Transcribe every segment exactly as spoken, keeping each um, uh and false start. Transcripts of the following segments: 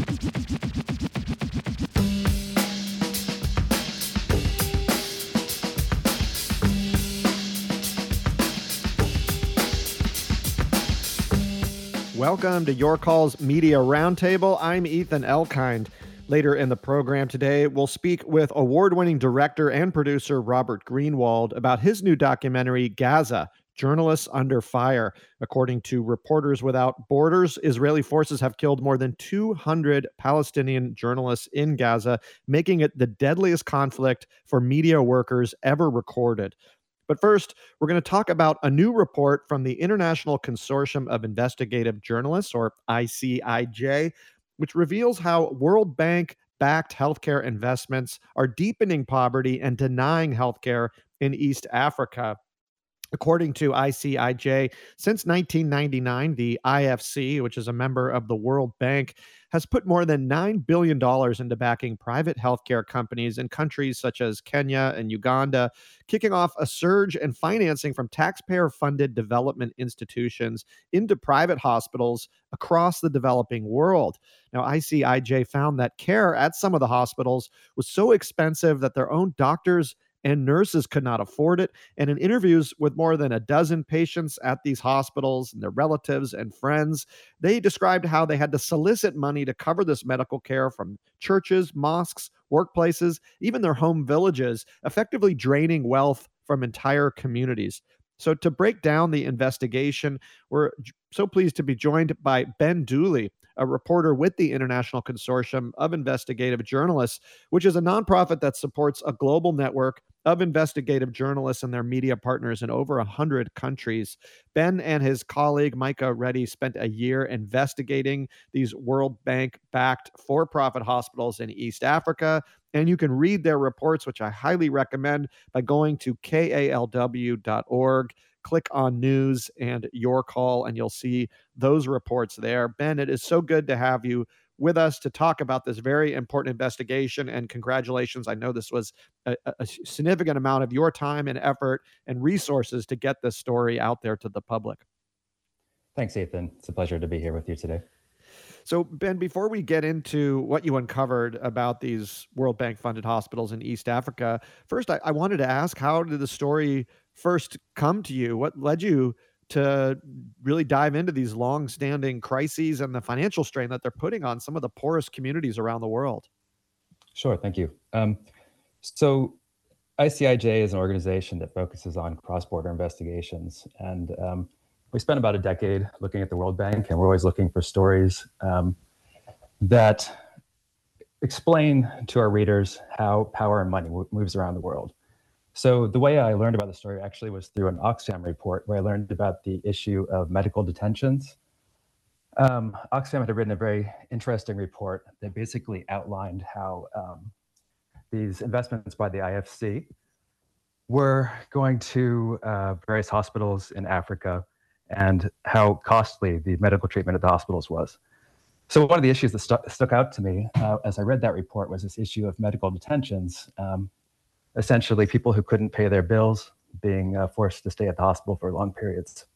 Welcome to Your Calls Media Roundtable. I'm Ethan Elkind. Later in the program today, we'll speak with award-winning director and producer Robert Greenwald about his new documentary, Gaza, Journalists Under Fire. According to Reporters Without Borders, Israeli forces have killed more than two hundred Palestinian journalists in Gaza, making it the deadliest conflict for media workers ever recorded. But first, we're going to talk about a new report from the International Consortium of Investigative Journalists, or I C I J, which reveals how World Bank-backed healthcare investments are deepening poverty and denying healthcare in East Africa. According to I C I J, since nineteen ninety-nine, the I F C, which is a member of the World Bank, has put more than nine billion dollars into backing private healthcare companies in countries such as Kenya and Uganda, kicking off a surge in financing from taxpayer-funded development institutions into private hospitals across the developing world. Now, I C I J found that care at some of the hospitals was so expensive that their own doctors and nurses could not afford it. And in interviews with more than a dozen patients at these hospitals and their relatives and friends, they described how they had to solicit money to cover this medical care from churches, mosques, workplaces, even their home villages, effectively draining wealth from entire communities. So to break down the investigation, we're so pleased to be joined by Ben Dooley, a reporter with the International Consortium of Investigative Journalists, which is a nonprofit that supports a global network of investigative journalists and their media partners in over one hundred countries. Ben and his colleague, Micah Reddy, spent a year investigating these World Bank-backed for-profit hospitals in East Africa, and you can read their reports, which I highly recommend, by going to K A L W dot org. Click on News and Your Call, and you'll see those reports there. Ben, it is so good to have you with us to talk about this very important investigation, and congratulations. I know this was a, a significant amount of your time and effort and resources to get this story out there to the public. Thanks, Ethan. It's a pleasure to be here with you today. So, Ben, before we get into what you uncovered about these World Bank-funded hospitals in East Africa, first, I, I wanted to ask, how did the story first come to you? What led you to really dive into these long-standing crises and the financial strain that they're putting on some of the poorest communities around the world? Sure, thank you. Um, so I C I J is an organization that focuses on cross-border investigations. And um, we spent about a decade looking at the World Bank, and we're always looking for stories um, that explain to our readers how power and money moves around the world. So the way I learned about the story actually was through an Oxfam report, where I learned about the issue of medical detentions. Um, Oxfam had written a very interesting report that basically outlined how um, these investments by the I F C were going to uh, various hospitals in Africa and how costly the medical treatment at the hospitals was. So one of the issues that stu- stuck out to me uh, as I read that report was this issue of medical detentions. Um, essentially people who couldn't pay their bills being uh, forced to stay at the hospital for long periods.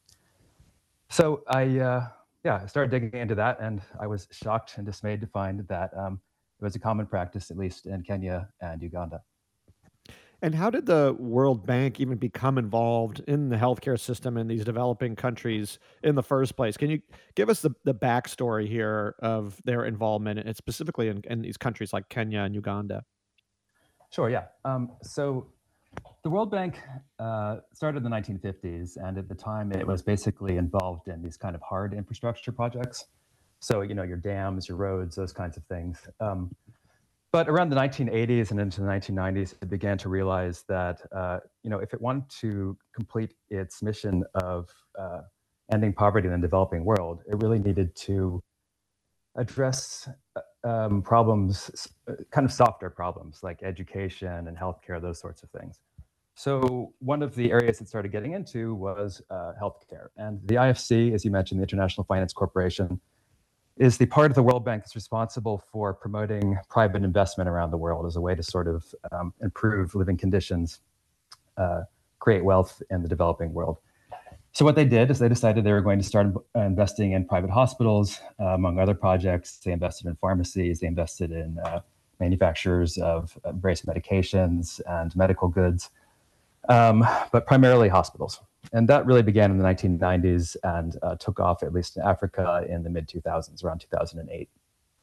So I, uh, yeah, I started digging into that, and I was shocked and dismayed to find that um, it was a common practice, at least in Kenya and Uganda. And how did the World Bank even become involved in the healthcare system in these developing countries in the first place? Can you give us the, the backstory here of their involvement, and specifically in, in these countries like Kenya and Uganda? Sure, yeah. Um, so the World Bank uh, started in the nineteen fifties, and at the time it was basically involved in these kind of hard infrastructure projects. So, you know, your dams, your roads, those kinds of things. Um, but around the nineteen eighties and into the nineteen nineties, it began to realize that, uh, you know, if it wanted to complete its mission of uh, ending poverty in the developing world, it really needed to address um, problems, kind of softer problems like education and healthcare, those sorts of things. So one of the areas it started getting into was uh, healthcare. And the I F C, as you mentioned, the International Finance Corporation, is the part of the World Bank that's responsible for promoting private investment around the world as a way to sort of um, improve living conditions, uh, create wealth in the developing world. So what they did is they decided they were going to start investing in private hospitals, uh, among other projects. They invested in pharmacies. They invested in uh, manufacturers of various medications and medical goods, um, but primarily hospitals. And that really began in the nineteen nineties and uh, took off, at least in Africa, in the mid two thousands, around two thousand eight.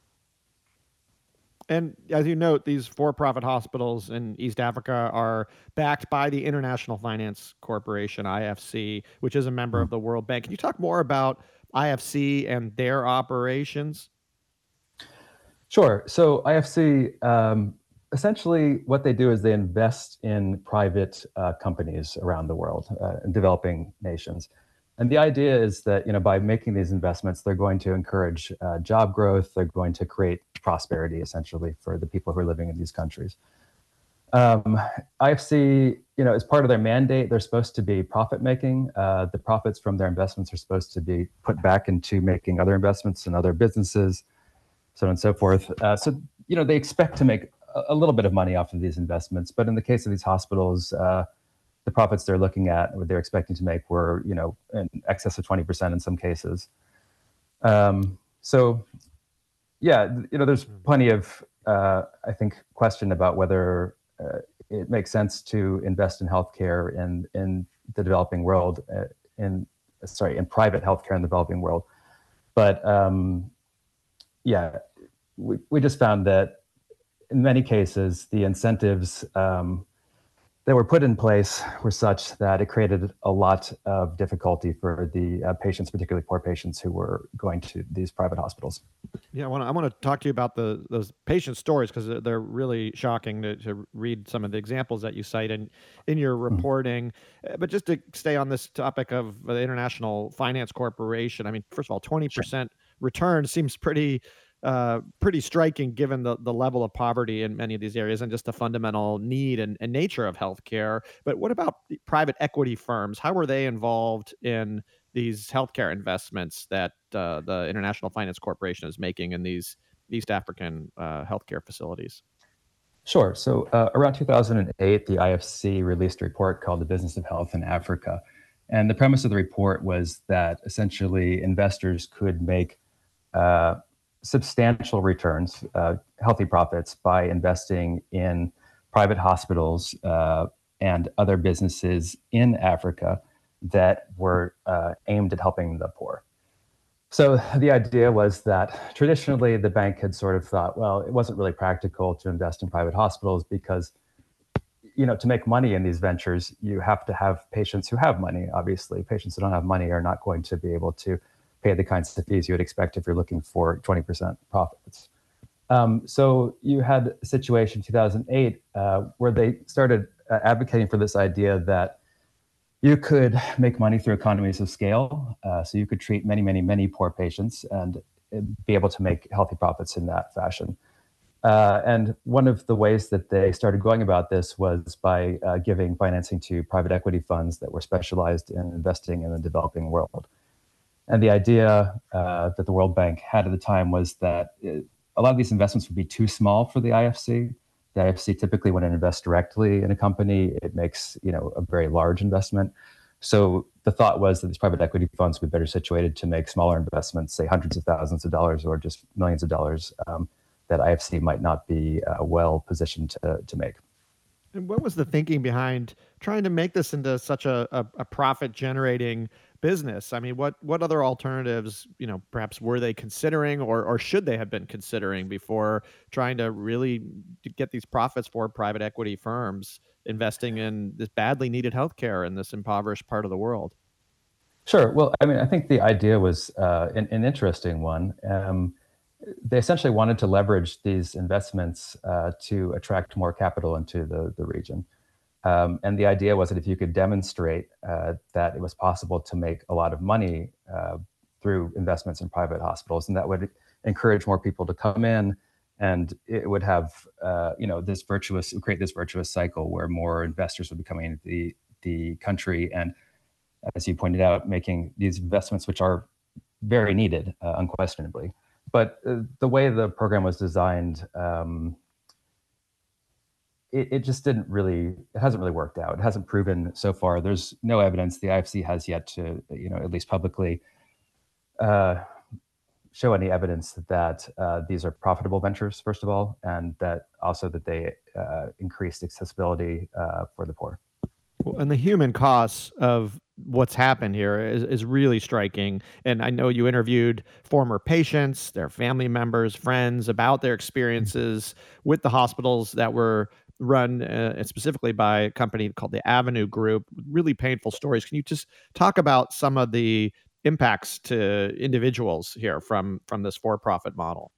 And as you note, these for-profit hospitals in East Africa are backed by the International Finance Corporation, I F C, which is a member of the World Bank. Can you talk more about I F C and their operations? Sure. So I F C, um, essentially what they do is they invest in private uh, companies around the world, uh, in developing nations. And the idea is that, you know, by making these investments, they're going to encourage uh, job growth. They're going to create prosperity, essentially, for the people who are living in these countries. Um, I F C, you know, as part of their mandate, they're supposed to be profit making. Uh, the profits from their investments are supposed to be put back into making other investments in other businesses, so on and so forth. Uh, so, you know, they expect to make a, a little bit of money off of these investments. But in the case of these hospitals, uh, the profits they're looking at, what they're expecting to make were, you know, in excess of twenty percent in some cases. Um, so, yeah, you know, there's plenty of, uh, I think, question about whether uh, it makes sense to invest in healthcare in in the developing world, uh, in sorry, in private healthcare in the developing world. But um, yeah, we we just found that in many cases the incentives um, that were put in place were such that it created a lot of difficulty for the uh, patients, particularly poor patients who were going to these private hospitals. Yeah, I want to I want to talk to you about the those patient stories because they're, they're really shocking to, to read some of the examples that you cite in in your reporting. Uh, But just to stay on this topic of the International Finance Corporation, I mean, first of all, twenty percent return seems pretty uh, pretty striking given the the level of poverty in many of these areas and just the fundamental need and, and nature of healthcare. But what about the private equity firms? How were they involved in these healthcare investments that uh, the International Finance Corporation is making in these East African uh, healthcare facilities? Sure. So uh, around two thousand eight, the I F C released a report called The Business of Health in Africa. And the premise of the report was that essentially investors could make uh, substantial returns, uh, healthy profits, by investing in private hospitals uh, and other businesses in Africa that were uh, aimed at helping the poor. So the idea was that traditionally the bank had sort of thought, well, it wasn't really practical to invest in private hospitals because, you know, to make money in these ventures, you have to have patients who have money. Obviously, patients who don't have money are not going to be able to pay the kinds of fees you would expect if you're looking for twenty percent profits. Um, so you had a situation in two thousand eight uh, where they started uh, advocating for this idea that you could make money through economies of scale. Uh, so you could treat many, many, many poor patients and be able to make healthy profits in that fashion. Uh, and one of the ways that they started going about this was by uh, giving financing to private equity funds that were specialized in investing in the developing world. And the idea uh, that the World Bank had at the time was that it, a lot of these investments would be too small for the I F C. The I F C typically, when it invests directly in a company, it makes, you know, a very large investment. So the thought was that these private equity funds would be better situated to make smaller investments, say hundreds of thousands of dollars or just millions of dollars, um, that I F C might not be uh, well positioned to, to make. And what was the thinking behind trying to make this into such a, a, a profit generating business? I mean, what what other alternatives, you know, perhaps were they considering or or should they have been considering before trying to really get these profits for private equity firms investing in this badly needed healthcare in this impoverished part of the world? Sure. Well, I mean, I think the idea was uh, an, an interesting one. Um, they essentially wanted to leverage these investments uh, to attract more capital into the, the region. Um, and the idea was that if you could demonstrate uh, that it was possible to make a lot of money uh, through investments in private hospitals, and that would encourage more people to come in, and it would have, uh, you know, this virtuous, create this virtuous cycle where more investors would be coming into the, the country. And as you pointed out, making these investments, which are very needed, uh, unquestionably. But uh, the way the program was designed, um, it, it just didn't really, it hasn't really worked out. It hasn't proven so far. There's no evidence. The I F C has yet to, you know, at least publicly uh, show any evidence that uh, these are profitable ventures, first of all, and that also that they uh, increased accessibility uh, for the poor. And the human costs of what's happened here is, is really striking. And I know you interviewed former patients, their family members, friends about their experiences with the hospitals that were run uh, specifically by a company called the Avenue Group. Really painful stories. Can you just talk about some of the impacts to individuals here from from this for-profit model?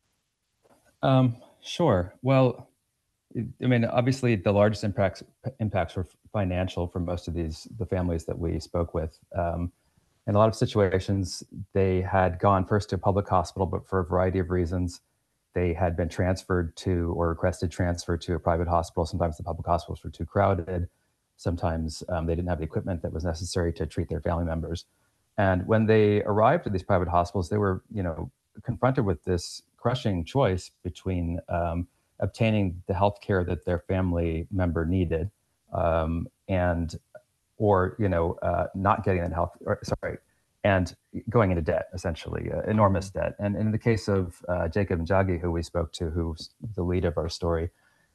Um, sure. Well, I mean, obviously, the largest impacts impacts were financial for most of these the families that we spoke with. Um, in a lot of situations, they had gone first to a public hospital, but for a variety of reasons, they had been transferred to or requested transfer to a private hospital. Sometimes the public hospitals were too crowded. Sometimes um, they didn't have the equipment that was necessary to treat their family members. And when they arrived at these private hospitals, they were, you know, confronted with this crushing choice between um, obtaining the health care that their family member needed, um, and or you know uh, not getting that health. Or, sorry, and going into debt, essentially uh, enormous debt. And in the case of uh, Jacob Njagi, who we spoke to, who's the lead of our story,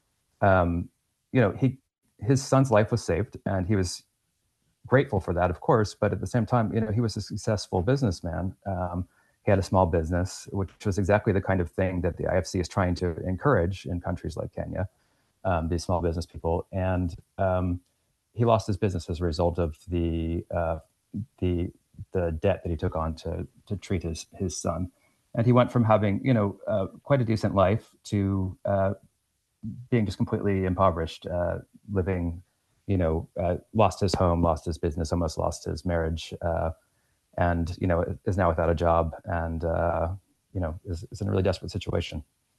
um, you know, he his son's life was saved, and he was grateful for that, of course. But at the same time, you know, he was a successful businessman. Um, He had a small business, which was exactly the kind of thing that the I F C is trying to encourage in countries like Kenya, um, these small business people. And um, he lost his business as a result of the uh, the the debt that he took on to to treat his his son. And he went from having, you know, uh, quite a decent life to uh, being just completely impoverished, uh, living, you know, uh, lost his home, lost his business, almost lost his marriage. Uh, and you know is now without a job, and uh, you know is, is in a really desperate situation.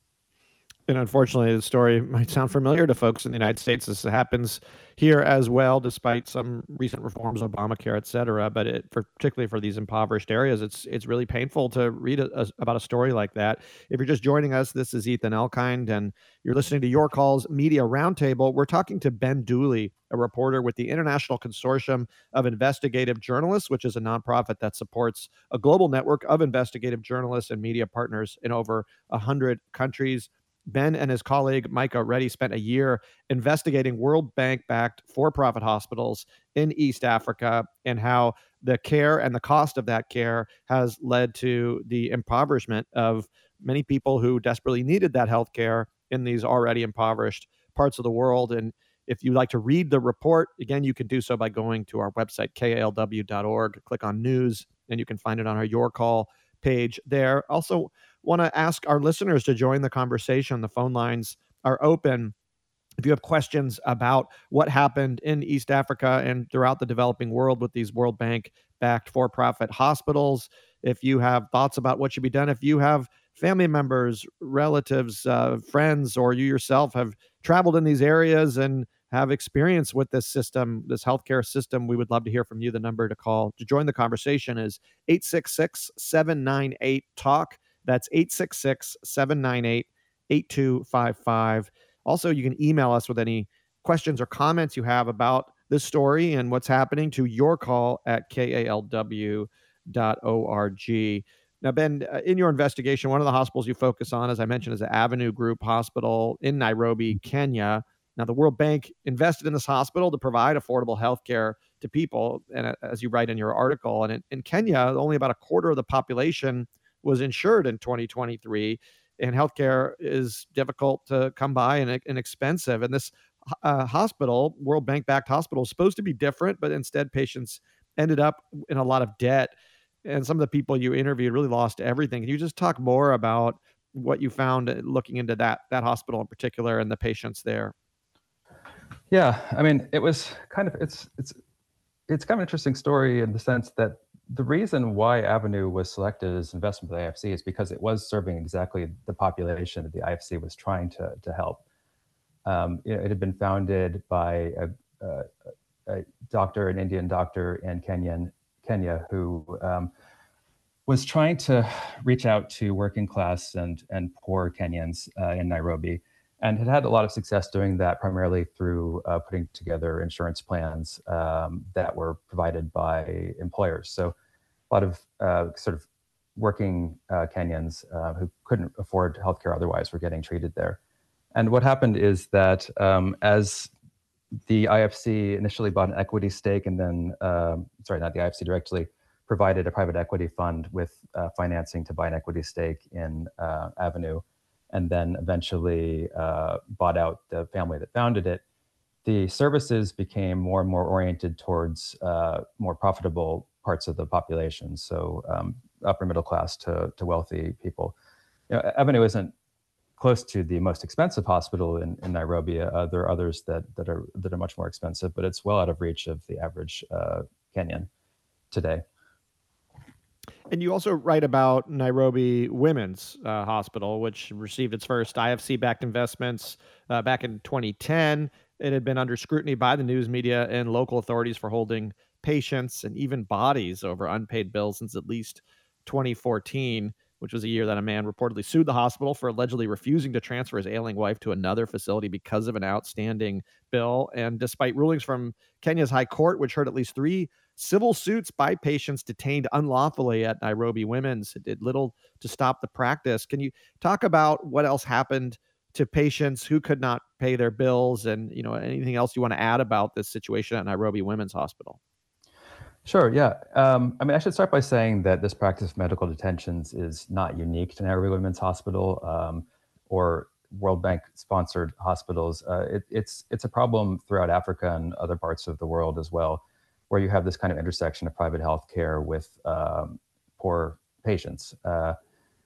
And unfortunately, the story might sound familiar to folks in the United States. This happens here as well, despite some recent reforms, Obamacare, et cetera. But it, for, particularly for these impoverished areas, it's it's really painful to read a, a, about a story like that. If you're just joining us, this is Ethan Elkind, and you're listening to Your Calls Media Roundtable. We're talking to Ben Dooley, a reporter with the International Consortium of Investigative Journalists, which is a nonprofit that supports a global network of investigative journalists and media partners in over one hundred countries. Ben and his colleague Micah Reddy spent a year investigating World Bank-backed for-profit hospitals in East Africa and how the care and the cost of that care has led to the impoverishment of many people who desperately needed that health care in these already impoverished parts of the world. And if you'd like to read the report, again, you can do so by going to our website, K A L W dot org, click on news, and you can find it on our Your Call page there. Also, want to ask our listeners to join the conversation. The phone lines are open. If you have questions about what happened in East Africa and throughout the developing world with these World Bank-backed for-profit hospitals, if you have thoughts about what should be done, if you have family members, relatives, uh, friends, or you yourself have traveled in these areas and have experience with this system, this healthcare system, we would love to hear from you. The number to call to join the conversation is eight six six, seven nine eight, talk. That's eight six six, seven nine eight, eight two five five. Also, you can email us with any questions or comments you have about this story and what's happening to your call at K A L W dot org. Now, Ben, uh, in your investigation, one of the hospitals you focus on, as I mentioned, is the Avenue Group Hospital in Nairobi, Kenya. Now, the World Bank invested in this hospital to provide affordable health care to people, and uh, as you write in your article, and in, in Kenya, only about a quarter of the population was insured in twenty twenty-three, and healthcare is difficult to come by and, and expensive. And this uh, hospital, World Bank-backed hospital, is supposed to be different, but instead patients ended up in a lot of debt. And some of the people you interviewed really lost everything. Can you just talk more about what you found looking into that that hospital in particular and the patients there? Yeah, I mean, it was kind of it's it's it's kind of an interesting story in the sense that the reason why Avenue was selected as investment by the I F C is because it was serving exactly the population that the I F C was trying to to help. Um, it, it had been founded by a, a, a doctor, an Indian doctor in Kenyan, Kenya, who um, was trying to reach out to working class and and poor Kenyans uh, in Nairobi. and had had a lot of success doing that, primarily through uh, putting together insurance plans um, that were provided by employers. So a lot of uh, sort of working uh, Kenyans uh, who couldn't afford healthcare otherwise were getting treated there. And what happened is that um, as the I F C initially bought an equity stake, and then, um, sorry, not the I F C directly, provided a private equity fund with uh, financing to buy an equity stake in uh, Avenue, and then eventually uh, bought out the family that founded it. The services became more and more oriented towards uh, more profitable parts of the population, so um, upper middle class to, to wealthy people. You know, Avenue isn't close to the most expensive hospital in, in Nairobi. Uh, there are others that, that are that are much more expensive, but it's well out of reach of the average uh, Kenyan today. And you also write about Nairobi Women's uh, Hospital, which received its first I F C-backed investments uh, back in twenty ten. It had been under scrutiny by the news media and local authorities for holding patients and even bodies over unpaid bills since at least twenty fourteen, which was a year that a man reportedly sued the hospital for allegedly refusing to transfer his ailing wife to another facility because of an outstanding bill. And despite rulings from Kenya's High Court, which heard at least three civil suits by patients detained unlawfully at Nairobi Women's, it did little to stop the practice. Can you talk about what else happened to patients who could not pay their bills, and you know anything else you want to add about this situation at Nairobi Women's Hospital? Sure, yeah. Um, I mean, I should start by saying that this practice of medical detentions is not unique to Nairobi Women's Hospital um, or World Bank-sponsored hospitals. Uh, it, it's it's a problem throughout Africa and other parts of the world as well, where you have this kind of intersection of private health care with um, poor patients. Uh,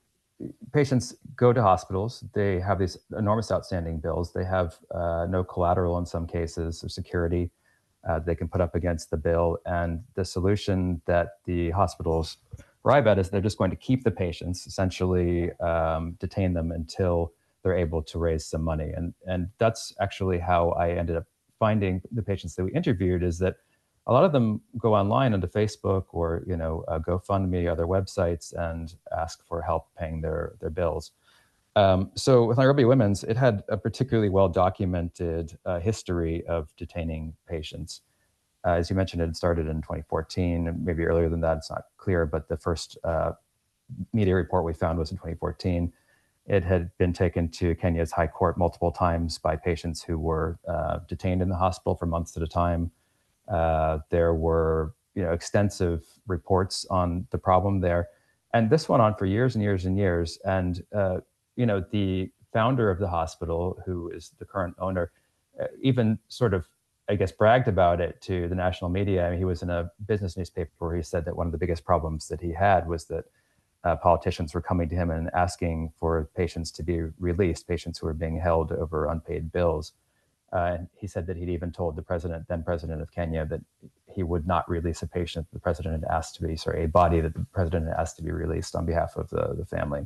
patients go to hospitals. They have these enormous outstanding bills. They have uh, no collateral in some cases or security uh, they can put up against the bill. And the solution that the hospitals arrive at is they're just going to keep the patients, essentially um, detain them until they're able to raise some money. And, and that's actually how I ended up finding the patients that we interviewed, is that a lot of them go online onto Facebook or, you know, uh, GoFundMe, other websites, and ask for help paying their, their bills. Um, so with Nairobi Women's, it had a particularly well-documented uh, history of detaining patients. Uh, as you mentioned, it started in twenty fourteen, maybe earlier than that, it's not clear, but the first uh, media report we found was in twenty fourteen. It had been taken to Kenya's High Court multiple times by patients who were uh, detained in the hospital for months at a time. Uh, there were, you know, extensive reports on the problem there, and this went on for years and years and years. And uh, you know, the founder of the hospital, who is the current owner, uh, even sort of, I guess, bragged about it to the national media. I mean, he was in a business newspaper where he said that one of the biggest problems that he had was that uh, politicians were coming to him and asking for patients to be released, patients who were being held over unpaid bills. Uh, and he said that he'd even told the president, then president of Kenya, that he would not release a patient the president had asked to be, sorry, a body that the president had asked to be released on behalf of the, the family.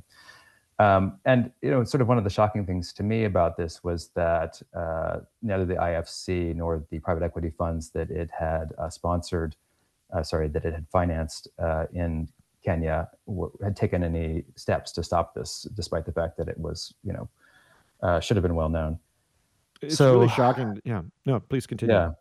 Um, and, you know, sort of one of the shocking things to me about this was that uh, neither the I F C nor the private equity funds that it had uh, sponsored, uh, sorry, that it had financed uh, in Kenya w- had taken any steps to stop this, despite the fact that it was, you know, uh, should have been well known. It's So, really shocking. Yeah. No, please continue. Yeah.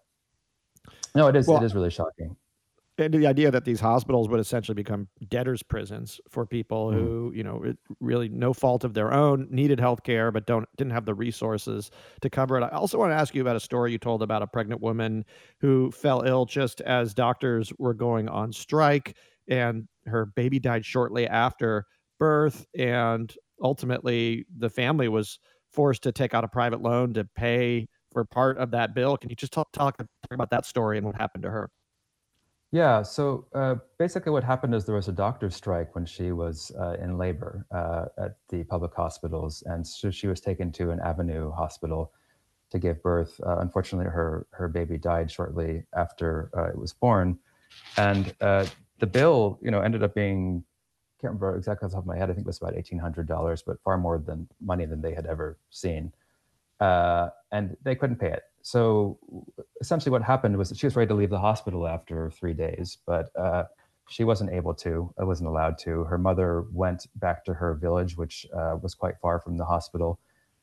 No, it is. Well, it is really shocking. And the idea that these hospitals would essentially become debtors' prisons for people Mm. who, you know, it, really no fault of their own, needed health care, but don't didn't have the resources to cover it. I also want to ask you about a story you told about a pregnant woman who fell ill just as doctors were going on strike, and her baby died shortly after birth, and ultimately the family was forced to take out a private loan to pay for part of that bill. Can you just talk, talk, talk about that story and what happened to her? Yeah, so uh, basically what happened is there was a doctor's strike when she was uh, in labor uh, at the public hospitals, and so she was taken to an Avenue hospital to give birth. Uh, unfortunately, her her baby died shortly after uh, it was born, and uh, the bill, you know, ended up being, can't remember exactly off the top of my head, I think it was about eighteen hundred dollars, but far more than money than they had ever seen. Uh, and they couldn't pay it. So essentially what happened was that she was ready to leave the hospital after three days, but uh, she wasn't able to, uh, wasn't allowed to. Her mother went back to her village, which uh, was quite far from the hospital.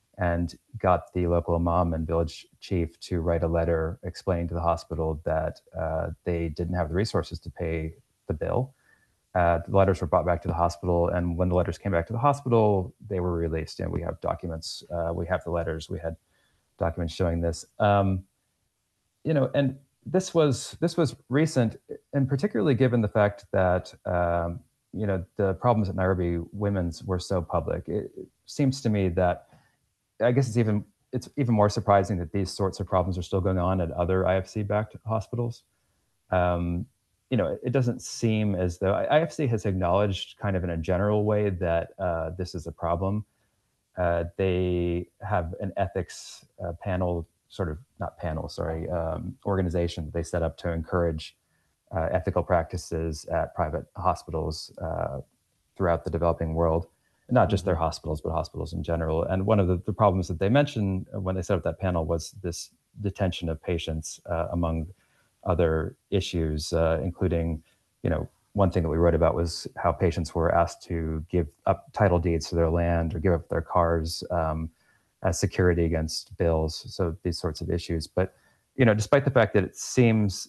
and got the local imam and village chief to write a letter explaining to the hospital that uh, they didn't have the resources to pay the bill. Uh, the letters were brought back to the hospital, and when the letters came back to the hospital, they were released. And we have documents, uh, we have the letters, we had documents showing this. Um, you know, and this was this was recent, and particularly given the fact that um, you know the problems at Nairobi Women's were so public. It, it seems to me that I guess it's even it's even more surprising that these sorts of problems are still going on at other I F C-backed hospitals. Um, you know, it, it doesn't seem as though I F C has acknowledged, kind of in a general way, that uh, this is a problem. Uh, they have an ethics uh, panel, sort of not panel, sorry, um, organization that they set up to encourage uh, ethical practices at private hospitals uh, throughout the developing world. Not just their hospitals, but hospitals in general. And one of the, the problems that they mentioned when they set up that panel was this detention of patients, uh, among other issues, uh, including, you know, one thing that we wrote about was how patients were asked to give up title deeds to their land or give up their cars um, as security against bills. So these sorts of issues. But, you know, despite the fact that it seems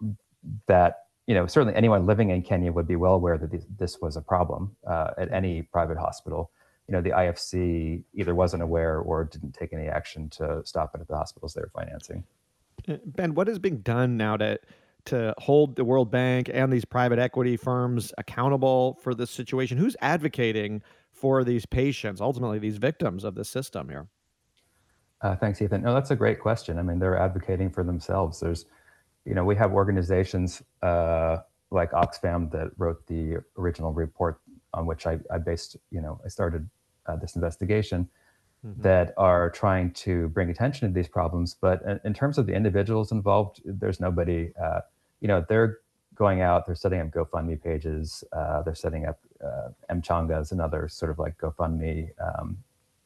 that, you know, certainly anyone living in Kenya would be well aware that this, this was a problem uh, at any private hospital. You know, the I F C either wasn't aware or didn't take any action to stop it at the hospitals they were financing. Ben, what is being done now to to hold the World Bank and these private equity firms accountable for this situation? Who's advocating for these patients, ultimately these victims of the system here? Uh, thanks, Ethan. No, that's a great question. I mean, they're advocating for themselves. There's, you know, we have organizations uh, like Oxfam that wrote the original report on which I, I based, you know, I started uh, this investigation, mm-hmm. that are trying to bring attention to these problems. But in, in terms of the individuals involved, there's nobody, uh, you know, they're going out, they're setting up GoFundMe pages, uh, they're setting up uh, Mchanga is another sort of like GoFundMe um,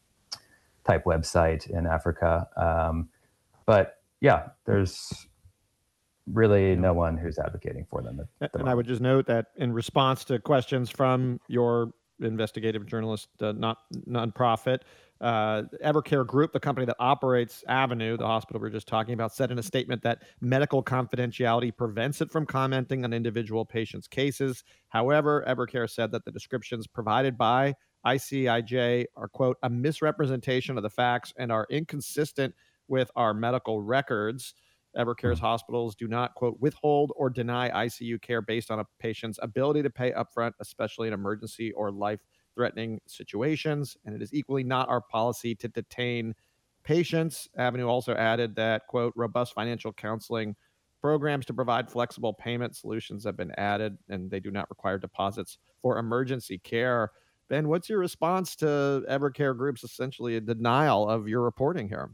type website in Africa. Um, but yeah, there's really no one who's advocating for them. At, at the and moment. I would just note that in response to questions from your investigative journalist, uh, not nonprofit, uh, Evercare Group, the company that operates Avenue, the hospital we were just talking about, said in a statement that medical confidentiality prevents it from commenting on individual patients' cases. However, Evercare said that the descriptions provided by I C I J are, quote, a misrepresentation of the facts and are inconsistent with our medical records. Evercare's hospitals do not, quote, withhold or deny I C U care based on a patient's ability to pay upfront, especially in emergency or life-threatening situations. And it is equally not our policy to detain patients. Avenue also added that, quote, robust financial counseling programs to provide flexible payment solutions have been added, and they do not require deposits for emergency care. Ben, what's your response to Evercare Group's essentially a denial of your reporting here?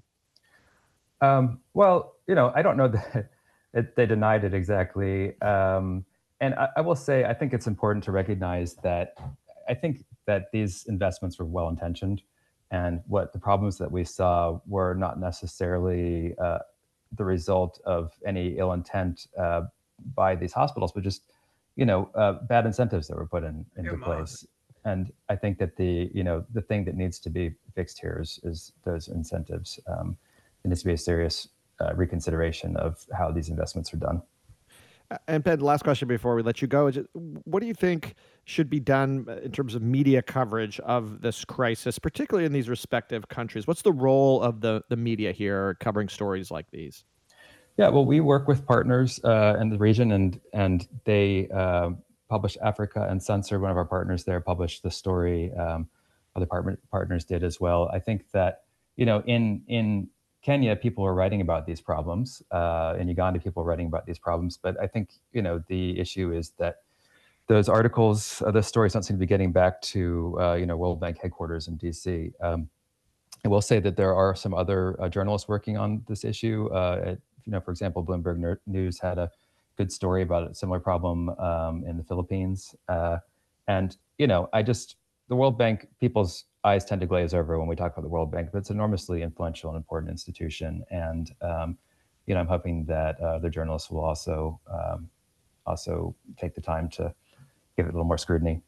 Um, well, you know, I don't know that it, they denied it exactly. Um, and I, I will say, I think it's important to recognize that I think that these investments were well-intentioned, and what the problems that we saw were not necessarily uh, the result of any ill intent uh, by these hospitals, but just, you know, uh, bad incentives that were put in into place. And I think that the, you know, the thing that needs to be fixed here is, is those incentives. Um, It needs to be a serious uh, reconsideration of how these investments are done. And Ben, last question before we let you go. What do you think should be done in terms of media coverage of this crisis, particularly in these respective countries? What's the role of the, the media here covering stories like these? Yeah, well, we work with partners uh, in the region, and and they uh, publish Africa, and Censor, one of our partners there, published the story. Um, other partner, partners did as well. I think that, you know, in in Kenya, people are writing about these problems. Uh, in Uganda, people are writing about these problems. But I think, you know, the issue is that those articles, uh, those stories don't seem to be getting back to, uh, you know, World Bank headquarters in D C. Um, I will say that there are some other uh, journalists working on this issue. Uh, at, you know, for example, Bloomberg News had a good story about a similar problem um, in the Philippines. Uh, and, you know, I just, the World Bank, people's eyes tend to glaze over when we talk about the World Bank, but it's an enormously influential and important institution. And, um, you know, I'm hoping that uh, the journalists will also um, also take the time to give it a little more scrutiny.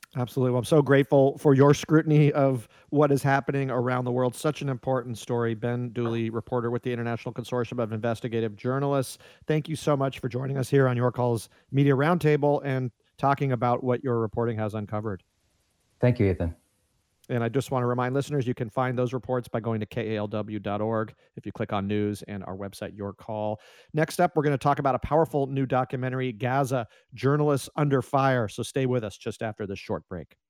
Absolutely. Well, I'm so grateful for your scrutiny of what is happening around the world. Such an important story. Ben Dooley, reporter with the International Consortium of Investigative Journalists. Thank you so much for joining us here on Your Calls Media Roundtable and talking about what your reporting has uncovered. Thank you, Ethan. And I just want to remind listeners, you can find those reports by going to K A L W dot org if you click on news, and our website, Your Call. Next up, we're going to talk about a powerful new documentary, Gaza, Journalists Under Fire. So stay with us just after this short break.